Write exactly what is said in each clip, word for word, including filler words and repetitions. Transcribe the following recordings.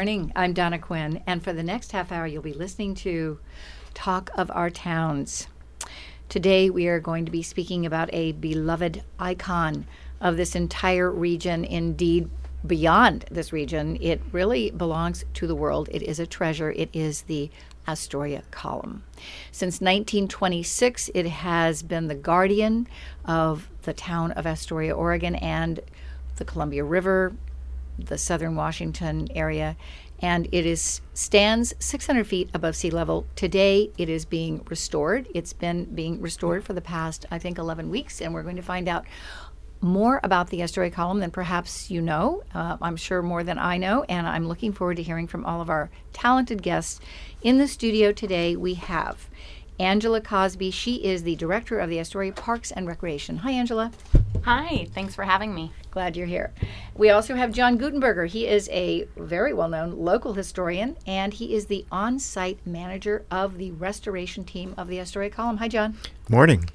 morning. I'm Donna Quinn, and for the next half hour, you'll be listening to Talk of Our Towns. Today, we are going to be speaking about a beloved icon of this entire region, indeed beyond this region. It really belongs to the world. It is a treasure. It is the Astoria Column. Since nineteen twenty-six, it has been the guardian of the town of Astoria, Oregon, and the Columbia River, the southern Washington area, and it is stands six hundred feet above sea level. Today, it is being restored. It's been being restored for the past, I think, eleven weeks, and we're going to find out more about the Astoria Column than perhaps you know. Uh, I'm sure more than I know, and I'm looking forward to hearing from all of our talented guests. In the studio today, we have Angela Cosby. She is the director of the Astoria Parks and Recreation. Hi, Angela. Hi, thanks for having me. Glad you're here. We also have John Gutenberger. He is a very well-known local historian, and he is the on-site manager of the restoration team of the Astoria Column. Hi, John. Morning.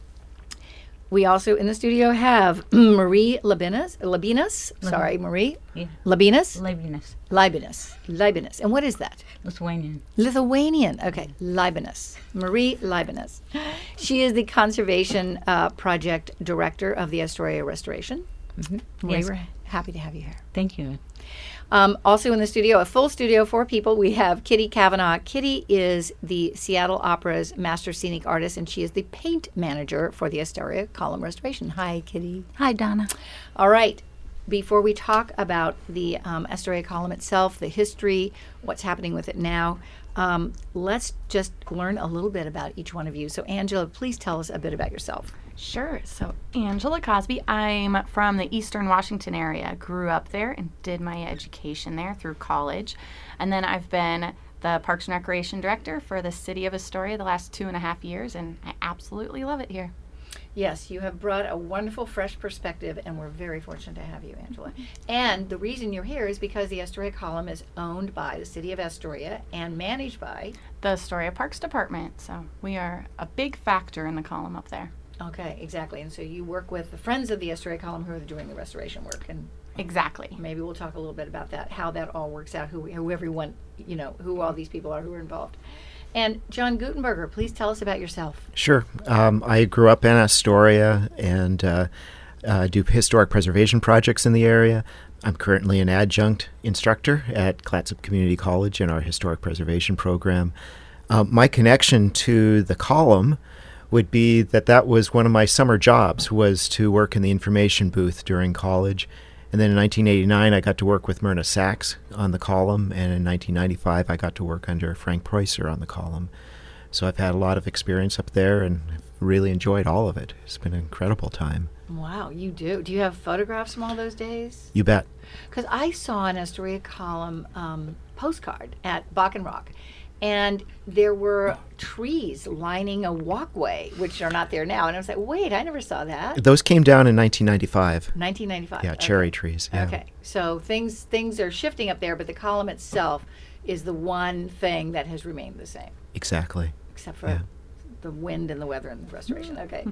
We also in the studio have Marie Labinas. Labinas? Sorry, Marie. Yeah. Labinas? Leibniz. Leibniz. Leibniz. And what is that? Lithuanian. Lithuanian. Okay. Leibniz. Marie Leibniz. She is the Conservation uh, Project Director of the Astoria Restoration. Mm-hmm. Marie, Yes. we're happy to have you here. Thank you. Um, also in the studio, a full studio, four people. We have Kitty Kavanaugh. Kitty is the Seattle Opera's master scenic artist, and she is the paint manager for the Astoria Column Restoration. Hi, Kitty. Hi, Donna. All right. Before we talk about the um, Astoria Column itself, the history, what's happening with it now, um, let's just learn a little bit about each one of you. So, Angela, please tell us a bit about yourself. Sure. So, Angela Cosby. I'm from the Eastern Washington area. Grew up there and did my education there through college. And then I've been the Parks and Recreation Director for the city of Astoria the last two and a half years, and I absolutely love it here. Yes, you have brought a wonderful, fresh perspective, and we're very fortunate to have you, Angela. And the reason you're here is because the Astoria Column is owned by the city of Astoria and managed by... The Astoria Parks Department. So we are a big factor in the column up there. Okay, exactly. And so you work with the Friends of the Astoria Column who are doing the restoration work. And Exactly. maybe we'll talk a little bit about that, how that all works out, who, who everyone, you know, who all these people are who are involved. And John Gutenberger, please tell us about yourself. Sure. Um, I grew up in Astoria and uh, uh, do historic preservation projects in the area. I'm currently an adjunct instructor at Clatsop Community College in our historic preservation program. Uh, my connection to the column would be that that was one of my summer jobs, was to work in the information booth during college. And then in nineteen eighty-nine, I got to work with Myrna Sachs on the column, and in nineteen ninety-five, I got to work under Frank Preusser on the column. So I've had a lot of experience up there and really enjoyed all of it. It's been an incredible time. Wow, you do. Do you have photographs from all those days? You bet. Because I saw an Astoria Column um, postcard at Bach and Rock, and there were trees lining a walkway, which are not there now. And I was like, wait, I never saw that. Those came down in nineteen ninety-five. nineteen ninety-five. Yeah, okay. cherry trees. Yeah. Okay, so things things are shifting up there, but the column itself is the one thing that has remained the same, Exactly. except for Yeah. the wind and the weather and the restoration. Okay.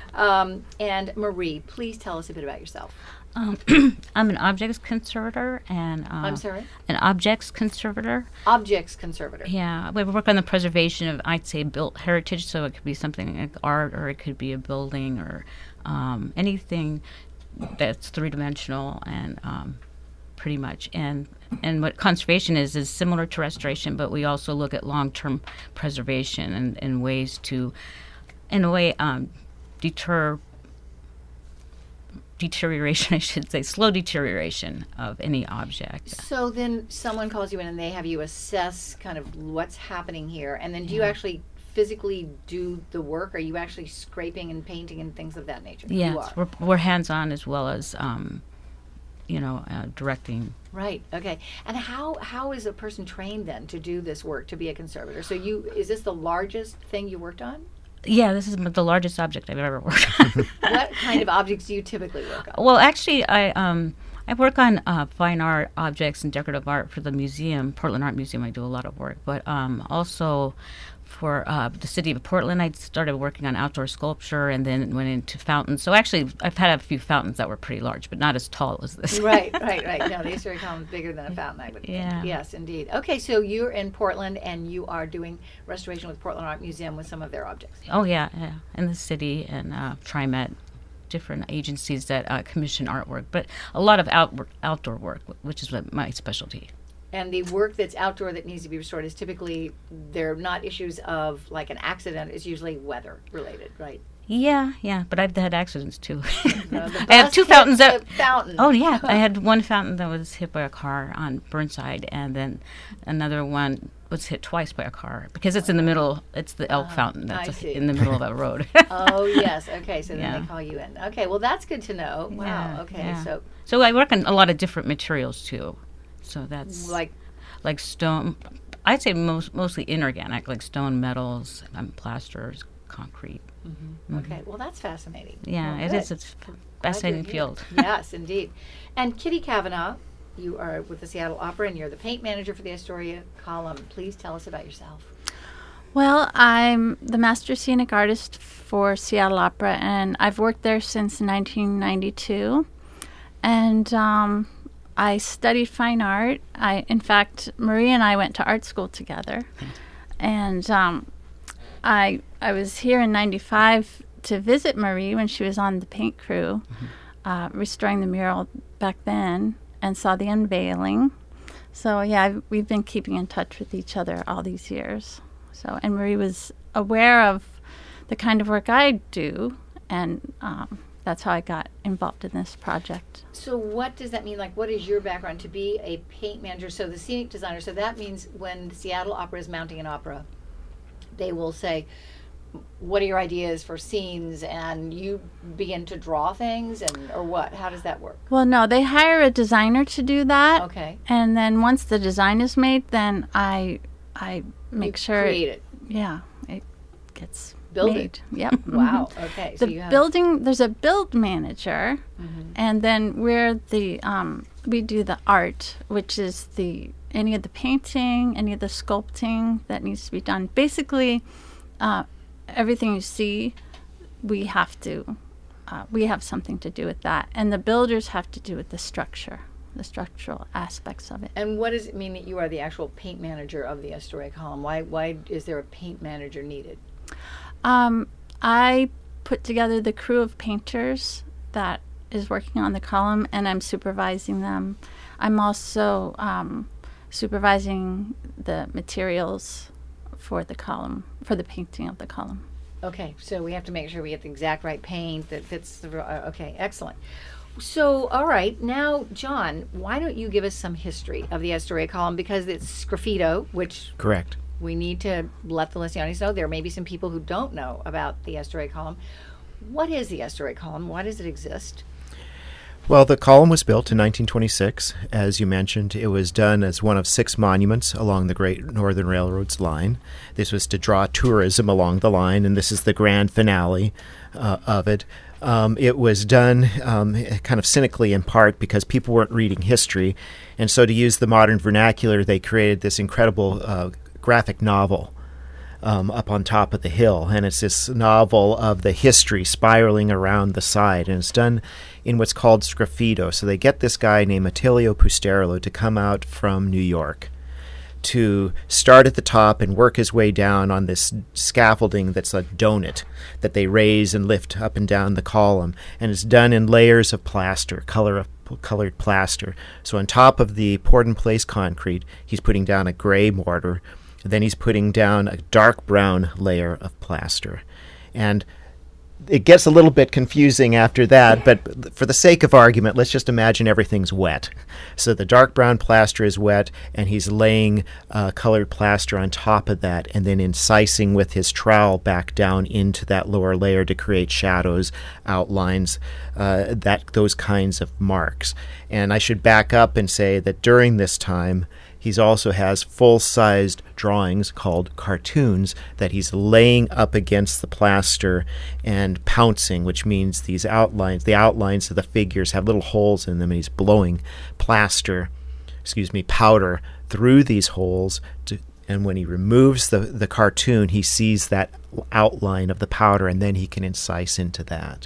Um, and Marie, please tell us a bit about yourself. Um, I'm an objects conservator and uh, I'm sorry? an objects conservator. Objects conservator. Yeah, we work on the preservation of, I'd say, built heritage. So it could be something like art, or it could be a building, or um, anything that's three dimensional and um, pretty much. And and what conservation is is similar to restoration, but we also look at long term preservation and, and ways to, in a way, um, deter. deterioration, I should say, slow deterioration of any object. So then someone calls you in and they have you assess kind of what's happening here. And then do you actually physically do the work? Are you actually scraping and painting and things of that nature? You Yes, are. we're, we're hands-on as well as, um, you know, uh, directing. Right. Okay. And how how is a person trained then to do this work, to be a conservator? So you is this the largest thing you worked on? Yeah, this is m- the largest object I've ever worked on. What kind of objects do you typically work on? Well, actually, I um, I work on uh, fine art objects and decorative art for the museum, Portland Art Museum. I do a lot of work, but um, also for uh, the city of Portland, I started working on outdoor sculpture and then went into fountains. So actually, I've had a few fountains that were pretty large, but not as tall as this. Right, right, right. No, the Historic Column is bigger than a fountain, I would Yeah. think. Yes, indeed. Okay, so you're in Portland and you are doing restoration with Portland Art Museum with some of their objects. Oh yeah, yeah, in the city and uh, TriMet, different agencies that uh, commission artwork, but a lot of out- outdoor work, which is what my specialty. And the work that's outdoor that needs to be restored is typically, they're not issues of like an accident, it's usually weather related, right? Yeah, yeah, but I've had accidents too. Uh, the I have bus two hit fountains the that. fountain. Oh yeah, I had one fountain that was hit by a car on Burnside, and then another one was hit twice by a car because it's in the middle. It's the elk fountain I that's see. in the middle of a road. Oh, yes. Okay, so then Yeah. they call you in. Okay, well, that's good to know. Wow, Yeah, okay, yeah. so So I work on a lot of different materials too. So that's like, like stone. I'd say most mostly inorganic, like stone, metals, um, plasters, concrete. okay, well, that's fascinating. Yeah, Well, it good. is. It's a Glad fascinating you're here. field. Yes, indeed. And Kitty Kavanaugh, you are with the Seattle Opera and you're the paint manager for the Astoria column. Please tell us about yourself. Well, I'm the master scenic artist for Seattle Opera, and I've worked there since nineteen ninety-two. And um, I studied fine art. I, in fact, Marie and I went to art school together. And um, I I was here in ninety-five to visit Marie when she was on the paint crew, uh, restoring the mural back then, and saw the unveiling. So yeah, I've, we've been keeping in touch with each other all these years. So, and Marie was aware of the kind of work I do, and um, that's how I got involved in this project. So what does that mean? Like, what is your background to be a paint manager? So the scenic designer, so that means when the Seattle Opera is mounting an opera, they will say, what are your ideas for scenes? And you begin to draw things, and or what? How does that work? Well, no, they hire a designer to do that. Okay. And then once the design is made, then I I make You sure create it. yeah, it gets Build made. it. Yep. Wow. Okay. So The you have building, there's a build manager, Mhm. and then we're the um, we do the art, which is the any of the painting, any of the sculpting that needs to be done. Basically, uh, everything you see, we have to uh, we have something to do with that, and the builders have to do with the structure, the structural aspects of it. And what does it mean that you are the actual paint manager of the Astoria column? Why why is there a paint manager needed? Um, I put together the crew of painters that is working on the column, and I'm supervising them. I'm also um, supervising the materials for the column, for the painting of the column. Okay, so we have to make sure we get the exact right paint that fits the. Uh, okay, excellent. So, all right, now, John, why don't you give us some history of the Astoria column, because it's Sgraffito, which Correct. we need to let the listeners know. There may be some people who don't know about the Astoria column. What is the Astoria column? Why does it exist? Well, the column was built in nineteen twenty-six. As you mentioned, it was done as one of six monuments along the Great Northern Railroad's line. This was to draw tourism along the line, and this is the grand finale uh, of it. Um, it was done um, kind of cynically in part because people weren't reading history, and so to use the modern vernacular, they created this incredible uh, graphic novel Um, up on top of the hill, and it's this novel of the history spiraling around the side, and it's done in what's called sgraffito. So they get this guy named Attilio Pusterlo to come out from New York to start at the top and work his way down on this scaffolding that's a donut that they raise and lift up and down the column, and it's done in layers of plaster, color of colored plaster. So on top of the poured in place concrete, he's putting down a gray mortar. Then he's putting down a dark brown layer of plaster. And it gets a little bit confusing after that, but for the sake of argument, let's just imagine everything's wet. So the dark brown plaster is wet, and he's laying uh, colored plaster on top of that, and then incising with his trowel back down into that lower layer to create shadows, outlines, uh, that those kinds of marks. And I should back up and say that during this time, He also has full-sized drawings called cartoons that he's laying up against the plaster and pouncing, which means these outlines, the outlines of the figures have little holes in them, and he's blowing plaster, excuse me, powder through these holes. To, and when he removes the, the cartoon, he sees that outline of the powder, and then he can incise into that.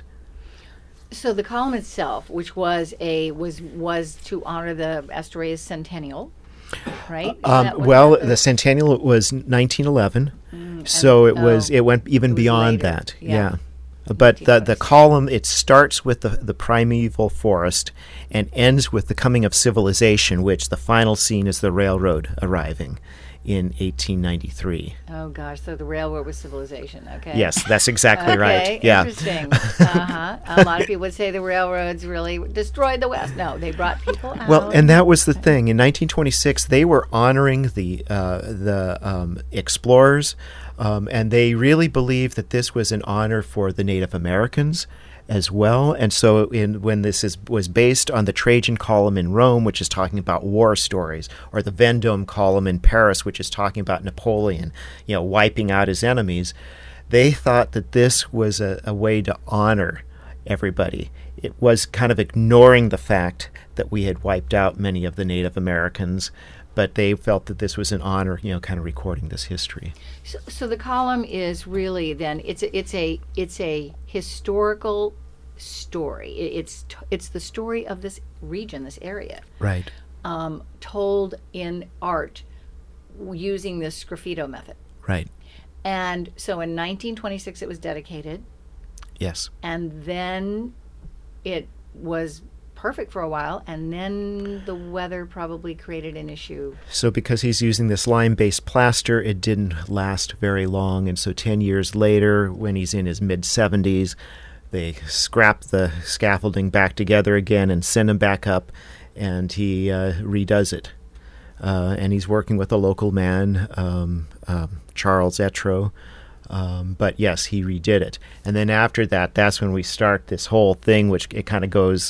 So the column itself, which was a was was to honor the Astoria's centennial, right? Is Um, that what well, that the centennial was nineteen eleven, Mm, so and- it was oh, it went even it was beyond later. that. Yeah. Yeah. But the, the nineteen twenty-six. column, it starts with the, the primeval forest and ends with the coming of civilization, which the final scene is the railroad arriving in eighteen ninety-three. Oh gosh, so the railroad was civilization. Okay. Yes, that's exactly Okay, right. Yeah. interesting. uh-huh. A lot of people would say the railroads really destroyed the West. No, they brought people out. Well, and that was the thing. In nineteen twenty-six, they were honoring the uh, the um, explorers, um, and they really believed that this was an honor for the Native Americans as well. And so, in when this is was based on the Trajan column in Rome, which is talking about war stories, or the Vendôme column in Paris, which is talking about Napoleon, you know, wiping out his enemies, they thought that this was a, a way to honor everybody. It was kind of ignoring the fact that we had wiped out many of the Native Americans, but they felt that this was an honor, you know, kind of recording this history. So, so the column is really then it's a, it's a it's a historical story. It, it's t- it's the story of this region, this area, Right. um, told in art using this sgraffito method. Right. And so in nineteen twenty-six it was dedicated, Yes. and then it was perfect for a while, and then the weather probably created an issue. So because he's using this lime-based plaster, it didn't last very long, and so ten years later, when he's in his mid-seventies, they scrap the scaffolding back together again and send him back up, and he uh, redoes it. Uh, and he's working with a local man, um, um, Charles Etro. Um, but yes, he redid it. And then after that, that's when we start this whole thing, which it kind of goes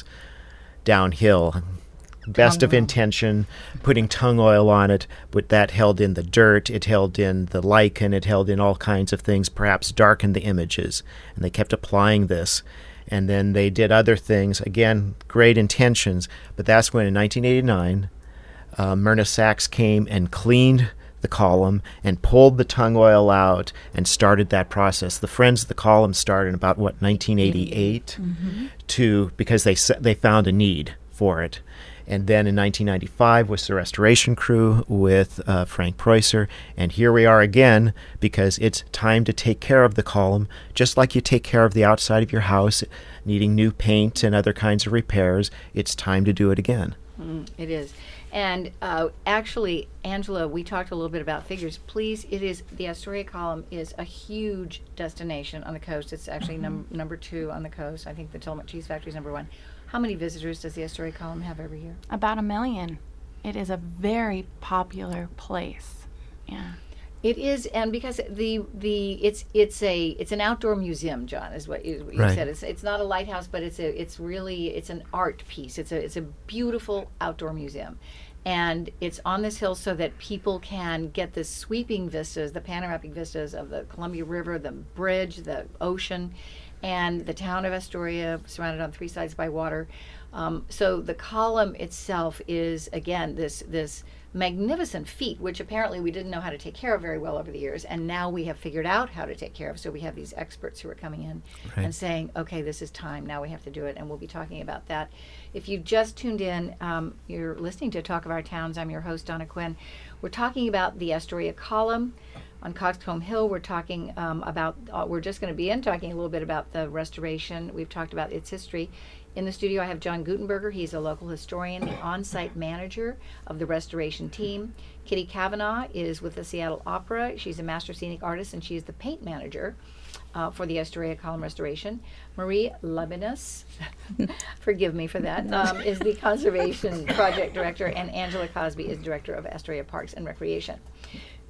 downhill. Best of Tongue oil. intention, putting tung oil on it, but that held in the dirt, it held in the lichen, it held in all kinds of things, perhaps darkened the images. And they kept applying this. And then they did other things, again, great intentions, but that's when in nineteen eighty-nine, uh, Myrna Sachs came and cleaned the column and pulled the tung oil out and started that process. The Friends of the Column started in about, what, nineteen eighty-eight, Mm-hmm. to because they s- they found a need for it. And then in nineteen ninety-five was the restoration crew with uh, Frank Preusser. And here we are again because it's time to take care of the column, just like you take care of the outside of your house, needing new paint and other kinds of repairs. It's time to do it again. Mm, it is. And uh, actually, Angela, we talked a little bit about figures. Please, it is the Astoria Column is a huge destination on the coast. It's actually num- number two on the coast. I think the Tillamook Cheese Factory is number one. How many visitors does the Astoria Column have every year? About a million. It is a very popular place. Yeah. It is, and because the the it's it's a it's an outdoor museum, John, is what you, what you Right. said. It's it's not a lighthouse, but it's a it's really it's an art piece. It's a it's a beautiful outdoor museum, and it's on this hill so that people can get the sweeping vistas, the panoramic vistas of the Columbia River, the bridge, the ocean, and the town of Astoria, surrounded on three sides by water. Um, so the column itself is again this this magnificent feat, which apparently we didn't know how to take care of very well over the years, and now we have figured out how to take care of. So we have these experts who are coming in Right. and saying, okay, this is time, now we have to do it, and we'll be talking about that. If you just tuned in, um, you're listening to Talk of Our Towns. I'm your host, Donna Quinn. We're talking about the Astoria Column on Coxcomb Hill. We're talking um, about, uh, we're just going to be in talking a little bit about the restoration. We've talked about its history. In the studio, I have John Gutenberger. He's a local historian, the on-site manager of the restoration team. Kitty Kavanaugh is with the Seattle Opera. She's a master scenic artist, and she's the paint manager uh, for the Astoria Column restoration. Marie Leibniz, forgive me for that, um, is the conservation project director, and Angela Cosby is director of Astoria Parks and Recreation.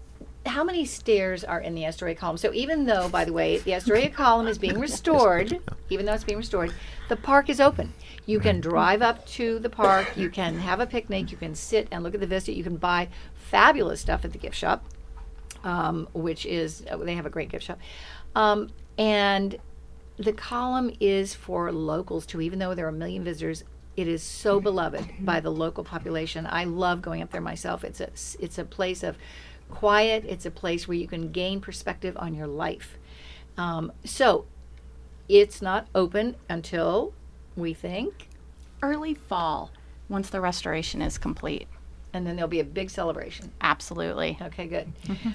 how many stairs are in the Astoria column? So even though, by the way, the Astoria column is being restored, even though it's being restored, the park is open. You can drive up to the park, you can have a picnic, you can sit and look at the vista, you can buy fabulous stuff at the gift shop, um, which is, uh, they have a great gift shop. Um, and the column is for locals too, even though there are a million visitors. It is so beloved by the local population. I love going up there myself. It's a, it's a place of quiet. It's a place where you can gain perspective on your life. Um, so it's not open until, we think, Early fall, once the restoration is complete. and then there'll be a big celebration. Absolutely. Okay, good.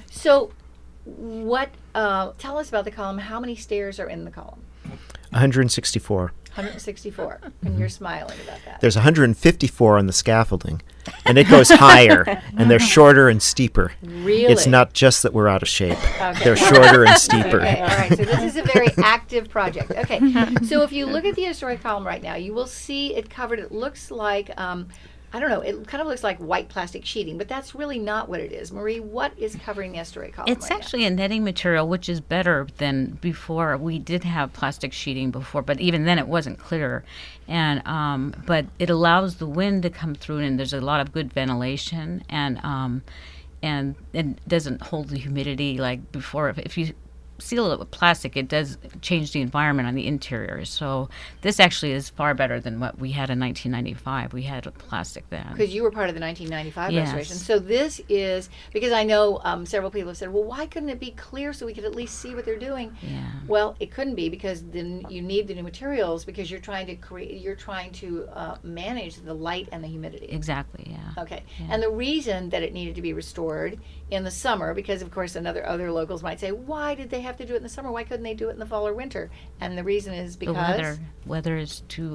So what, uh, tell us about the column. How many stairs are in the column? one hundred sixty-four. one hundred sixty-four. And you're smiling about that. There's one hundred fifty-four on the scaffolding, and it goes higher, and they're shorter and steeper. Really? It's not just that we're out of shape. Okay. They're shorter and steeper. Okay, all right. So this is a very active project. Okay. So if you look at the historic column right now, you will see it covered. It looks like, um, I don't know, it kind of looks like white plastic sheeting, but that's really not what it is. Marie, what is covering the historic column It's right actually a netting material, which is better than before. We did have plastic sheeting before, but even then it wasn't clear. And um, but it allows the wind to come through, and there's a lot of good ventilation, and um, and it doesn't hold the humidity like before. If, if you seal it with plastic, it does change the environment on the interior. So this actually is far better than what we had in nineteen ninety-five. We had plastic then. Because you were part of the nineteen ninety-five Yes. restoration. So this is, because I know um, several people have said, well, why couldn't it be clear so we could at least see what they're doing? Yeah. Well, it couldn't be, because then you need the new materials, because you're trying to create, you're trying to uh, manage the light and the humidity. Exactly, yeah. Okay. Yeah. And the reason that it needed to be restored in the summer, because of course another other locals might say, why did they have to do it in the summer? Why couldn't they do it in the fall or winter? And the reason is because The weather, weather is too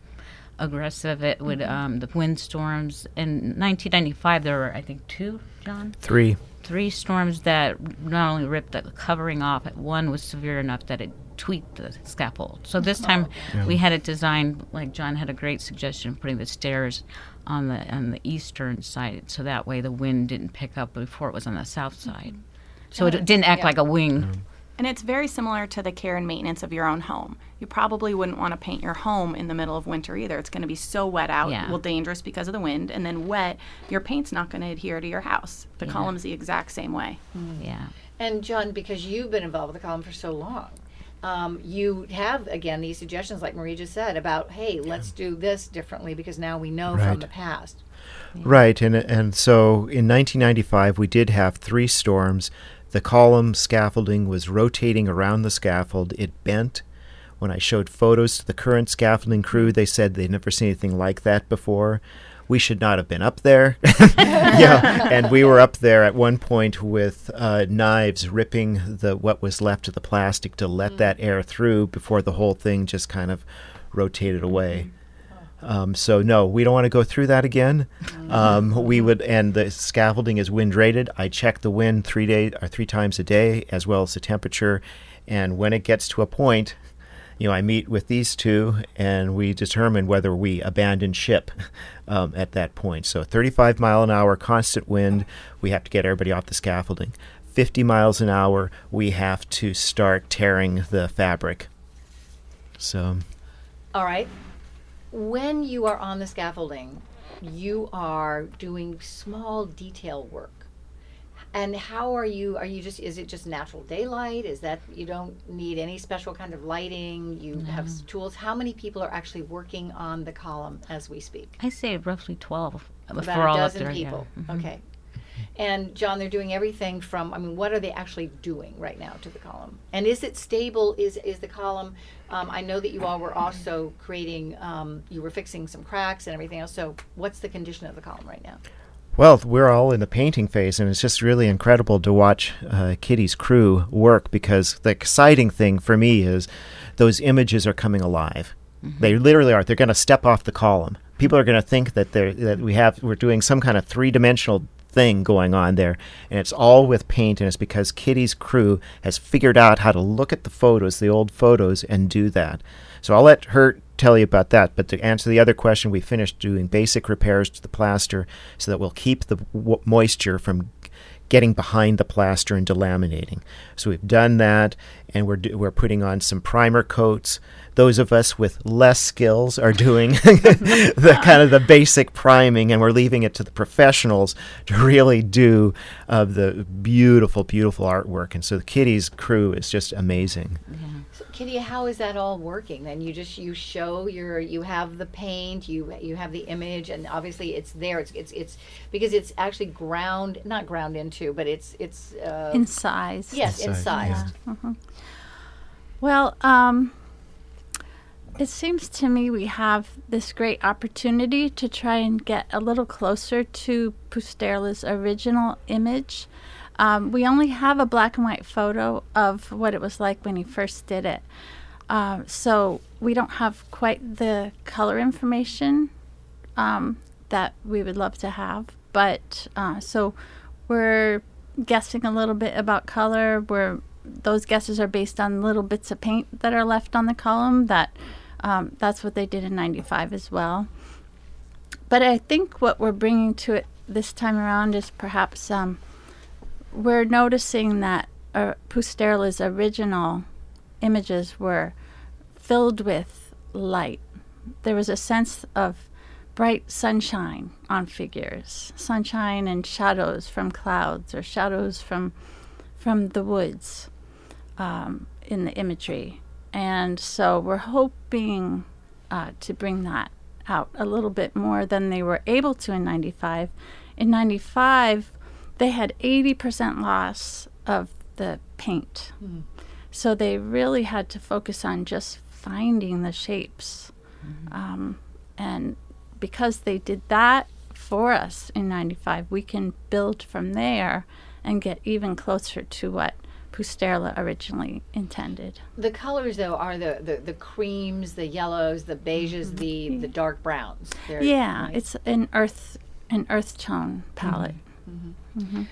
aggressive. It would, um, the windstorms. In nineteen ninety-five, there were, I think, two, John? Three. Three storms that not only ripped the covering off, one was severe enough that it tweaked the scaffold. So this time we had it designed, like John had a great suggestion, putting the stairs on the on the eastern side, so that way the wind didn't pick up before it was on the south side. So it didn't act Yeah. like a wing. And it's very similar to the care and maintenance of your own home. You probably wouldn't want to paint your home in the middle of winter either. It's going to be so wet out, Yeah. well, dangerous because of the wind, and then wet, your paint's not going to adhere to your house. The Yeah. column's the exact same way. Yeah. And John, because you've been involved with the column for so long, um, you have, again, these suggestions like Marie just said about, hey, let's do this differently because now we know Right. from the past. Right, and and so in nineteen ninety-five we did have three storms. The column scaffolding was rotating around the scaffold. It bent. When I showed photos to the current scaffolding crew, they said they'd never seen anything like that before. We should not have been up there. Yeah, and we were up there at one point with uh, knives ripping the what was left of the plastic to let that air through before the whole thing just kind of rotated away. Um, so no, we don't want to go through that again. Um, we would, and the scaffolding is wind rated. I check the wind three days or three times a day, as well as the temperature. And when it gets to a point, you know, I meet with these two, and we determine whether we abandon ship um, at that point. So thirty-five mile an hour constant wind, we have to get everybody off the scaffolding. fifty miles an hour, we have to start tearing the fabric. So. All right. When you are on the scaffolding, you are doing small detail work. And how are you, are you just, is it just natural daylight? Is that, you don't need any special kind of lighting? You have s- tools? How many people are actually working on the column as we speak? I say roughly twelve. About for all a up dozen there, people. Yeah. Mhm. Okay. And John, they're doing everything from, I mean, what are they actually doing right now to the column? And is it stable? Is is the column, um, I know that you all were also creating, um, you were fixing some cracks and everything else. So what's the condition of the column right now? Well, we're all in the painting phase, and it's just really incredible to watch uh, Kitty's crew work, because the exciting thing for me is those images are coming alive. Mm-hmm. They literally are. They're going to step off the column. People are going to think that they're that we have we're doing some kind of three-dimensional thing going on there, and it's all with paint, and it's because Kitty's crew has figured out how to look at the photos, the old photos, and do that. So I'll let her tell you about that, but to answer the other question, we finished doing basic repairs to the plaster so that we'll keep the w- moisture from getting behind the plaster and delaminating. So we've done that, and we're do, we're putting on some primer coats. Those of us with less skills are doing the kind of the basic priming, and we're leaving it to the professionals to really do uh, the beautiful, beautiful artwork. And so the Kitty's crew is just amazing. Yeah. So, Kitty, how is that all working? Then you just you show your you have the paint, you you have the image, and obviously it's there. It's it's it's because it's actually ground not ground into, but it's it's uh, Incised. yes, Incised, incised. Well, um, it seems to me we have this great opportunity to try and get a little closer to Pusterla's original image. Um, we only have a black and white photo of what it was like when he first did it. Uh, so we don't have quite the color information um, that we would love to have. But uh, so we're guessing a little bit about color. We're those guesses are based on little bits of paint that are left on the column. That um, that's what they did in ninety-five as well. But I think what we're bringing to it this time around is perhaps um, we're noticing that uh, Pusterla's original images were filled with light. There was a sense of bright sunshine on figures, sunshine and shadows from clouds or shadows from from the woods um, in the imagery. And so we're hoping uh, to bring that out a little bit more than they were able to in ninety-five. In ninety-five, they had eighty percent loss of the paint. Mm. So they really had to focus on just finding the shapes. Mm-hmm. Um, and because they did that for us in ninety-five, we can build from there and get even closer to what Pusterla originally intended. The colors, though, are the, the, the creams, the yellows, the beiges, mm-hmm. the, the dark browns. They're, yeah, right? It's an earth an earth tone palette. Mm-hmm. Mm-hmm.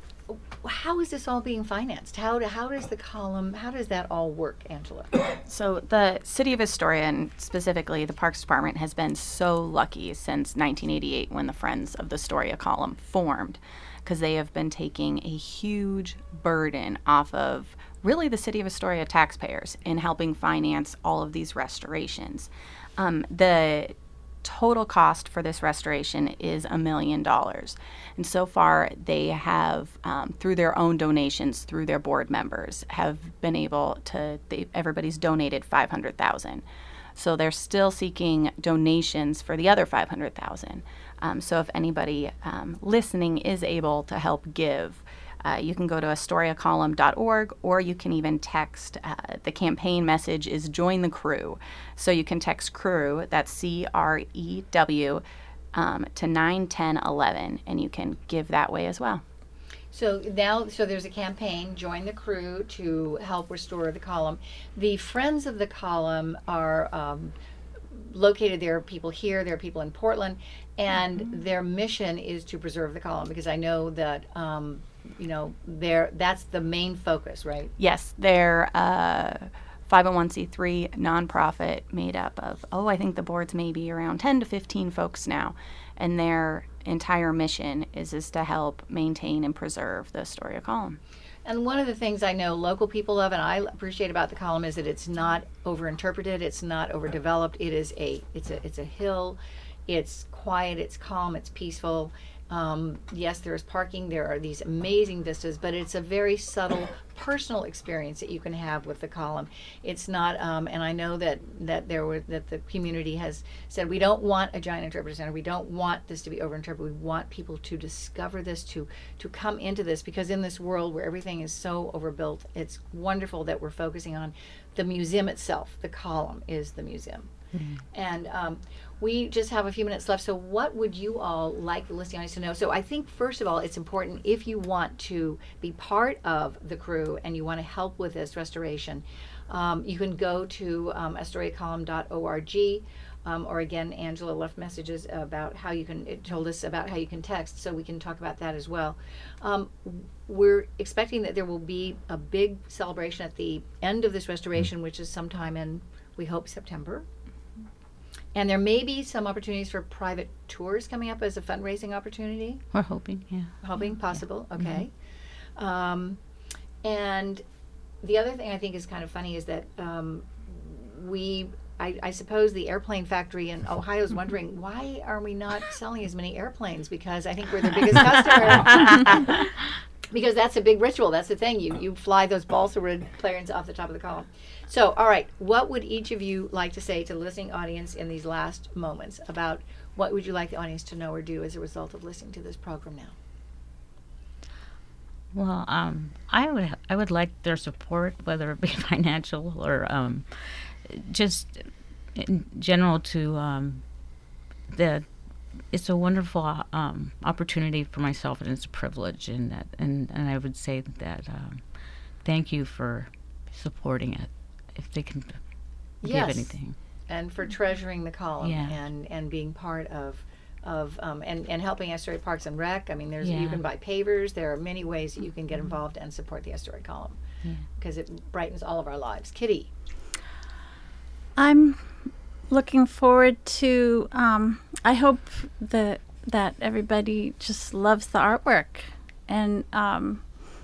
How is this all being financed? How do, how does the column, how does that all work, Angela? So the City of Astoria, and specifically the Parks Department, has been so lucky since nineteen eighty-eight when the Friends of the Astoria column formed, because they have been taking a huge burden off of really the City of Astoria taxpayers in helping finance all of these restorations. Um, the total cost for this restoration is a million dollars. And so far, they have, um, through their own donations, through their board members, have been able to, they, everybody's donated five hundred thousand dollars. So they're still seeking donations for the other five hundred thousand dollars. Um, so if anybody um, listening is able to help give, Uh, you can go to astoria column dot org, or you can even text. Uh, the campaign message is Join the Crew. So you can text CREW, that's C R E W, um, to nine ten eleven, and you can give that way as well. So now, so there's a campaign, Join the Crew, to help restore the column. The Friends of the Column are um, located. There are people here, there are people in Portland, and mm-hmm. their mission is to preserve the column, because I know that um, you know, they're, that's the main focus, right? Yes, they're a five oh one c three nonprofit made up of, oh, I think the board's maybe around ten to fifteen folks now, and their entire mission is, is to help maintain and preserve the Astoria column. And one of the things I know local people love and I appreciate about the column is that it's not overinterpreted, it's not overdeveloped. It is a, it's a, it's a hill, it's quiet, it's calm, it's peaceful. Um, yes, there is parking, there are these amazing vistas, but it's a very subtle personal experience that you can have with the column. It's not, um, and I know that, that there were, that the community has said, we don't want a giant interpretive center, we don't want this to be overinterpreted, we want people to discover this, to, to come into this, because in this world where everything is so overbuilt, it's wonderful that we're focusing on the museum itself. The column is the museum. Mm-hmm. And um, we just have a few minutes left, so what would you all like the listening audience to know? So I think, first of all, it's important, if you want to be part of the crew and you want to help with this restoration, um, you can go to um, astoria column dot org, um, or again, Angela left messages about how you can, it told us about how you can text, so we can talk about that as well. Um, we're expecting that there will be a big celebration at the end of this restoration, which is sometime in, we hope, September. And there may be some opportunities for private tours coming up as a fundraising opportunity. We're hoping, yeah. Hoping possible. Okay. Um, and the other thing I think is kind of funny is that um, we, I, I suppose the airplane factory in Ohio is wondering, why are we not selling as many airplanes? Because I think we're their biggest customer. Because that's a big ritual. That's the thing. You you fly those balsa wood planes off the top of the column. So, all right. What would each of you like to say to the listening audience in these last moments about what would you like the audience to know or do as a result of listening to this program now? Well, um, I would I would like their support, whether it be financial or um, just in general. To um, the it's a wonderful um, opportunity for myself, and it's a privilege, and that and, and I would say that um, thank you for supporting it. If they can Yes. give anything, And for treasuring the column Yeah. and, and being part of of um, and, and helping Astoria Parks and Rec. I mean, there's you Yeah. can buy pavers. There are many ways that you can get involved and support the Astoria column Yeah. because it brightens all of our lives. Kitty. I'm looking forward to. Um, I hope that that everybody just loves the artwork, and um,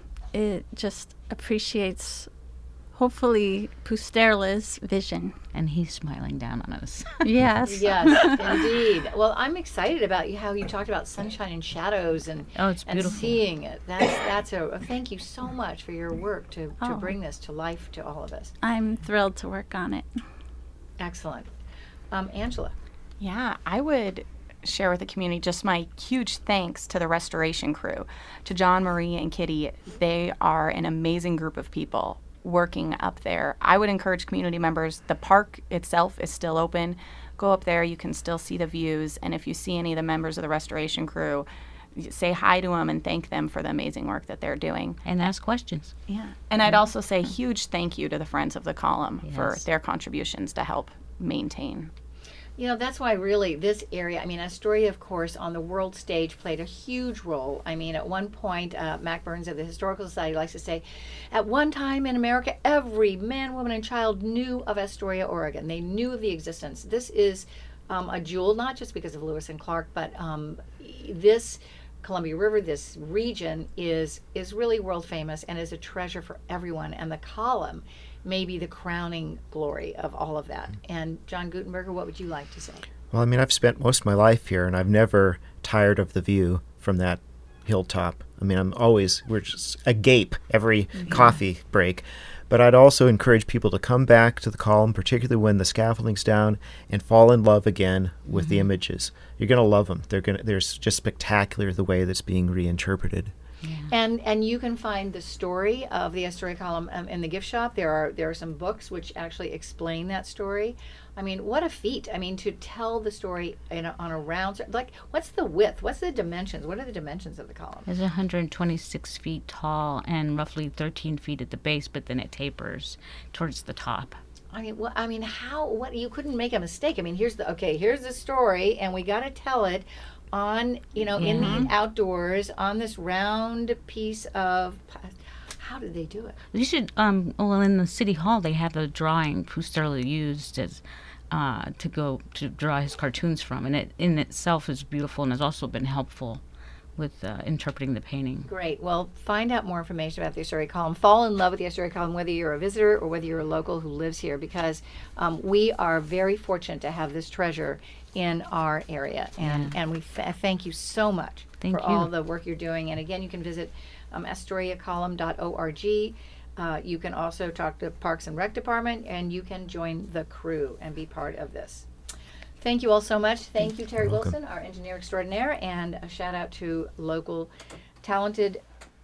it just appreciates, hopefully, Pusterla's vision. and he's smiling down on us. Yes. Yes, indeed. Well, I'm excited about you, how you talked about sunshine and shadows and Oh, it's and beautiful. seeing it. That's that's a, a thank you so much for your work to, to Oh. bring this to life to all of us. I'm thrilled to work on it. Excellent. Um, Angela. Yeah, I would share with the community just my huge thanks to the restoration crew, to John, Marie, and Kitty. They are an amazing group of people working up there. I would encourage community members, the park itself is still open. Go up there, you can still see the views, and if you see any of the members of the restoration crew, say hi to them and thank them for the amazing work that they're doing. And ask questions. Yeah. And I'd also say huge thank you to the Friends of the Column for Yes. their contributions to help maintain. You know, that's why really this area, I mean, Astoria, of course, on the world stage played a huge role. I mean, at one point, uh, Mac Burns of the Historical Society likes to say, at one time in America, every man, woman, and child knew of Astoria, Oregon. They knew of the existence. This is um, a jewel, not just because of Lewis and Clark, but um, this Columbia River, this region is is really world famous and is a treasure for everyone. And the column may be the crowning glory of all of that. And John Gutenberger, what would you like to say? Well, I mean, I've spent most of my life here, and I've never tired of the view from that hilltop. I mean, I'm always, we're just agape every coffee break. But I'd also encourage people to come back to the column, particularly when the scaffolding's down, and fall in love again with the images. You're going to love them. They're going to, they're s- just spectacular the way that's being reinterpreted. And and you can find the story of the Astoria column um, in the gift shop. There are there are some books which actually explain that story. I mean, what a feat! I mean, to tell the story in a, on a round, like, what's the width? What's the dimensions? What are the dimensions of the column? It's one hundred twenty-six feet tall and roughly thirteen feet at the base, but then it tapers towards the top. I mean, well, I mean, how? What? You couldn't make a mistake. I mean, here's the okay. Here's the story, and we got to tell it on, you know, in the outdoors on this round piece of. How did they do it? You should, um, well, in the city hall, they have a drawing Pusterla used as uh, to go to draw his cartoons from, and it in itself is beautiful and has also been helpful with uh, interpreting the painting. Great. Well, find out more information about the Astoria column. Fall in love with the Astoria column, whether you're a visitor or whether you're a local who lives here, because um, we are very fortunate to have this treasure in our area, and Yeah. and we th- thank you so much Thank for you. all the work you're doing. And again, you can visit um, astoria column dot org. Uh, you can also talk to Parks and Rec Department, and you can join the crew and be part of this. Thank you all so much. Thank you, Terry welcome. Wilson, our engineer extraordinaire, and a shout out to local talented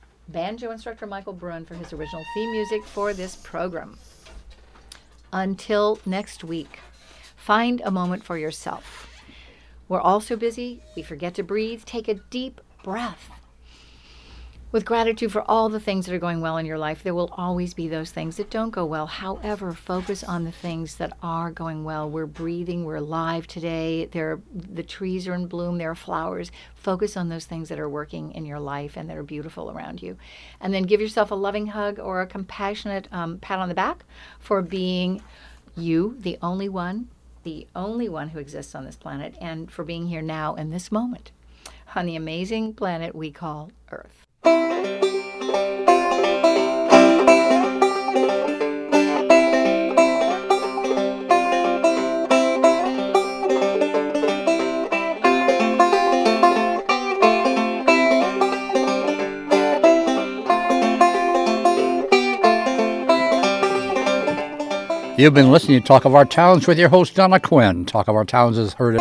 banjo instructor Michael Bruin for his original theme music for this program. Until next week, find a moment for yourself. We're all so busy, we forget to breathe. Take a deep breath. With gratitude for all the things that are going well in your life, there will always be those things that don't go well. However, focus on the things that are going well. We're breathing, we're alive today. There, the trees are in bloom, there are flowers. Focus on those things that are working in your life and that are beautiful around you. And then give yourself a loving hug or a compassionate um, pat on the back for being you, the only one the only one who exists on this planet, and for being here now in this moment on the amazing planet we call Earth. You've been listening to Talk of Our Towns with your host, Donna Quinn. Talk of Our Towns is heard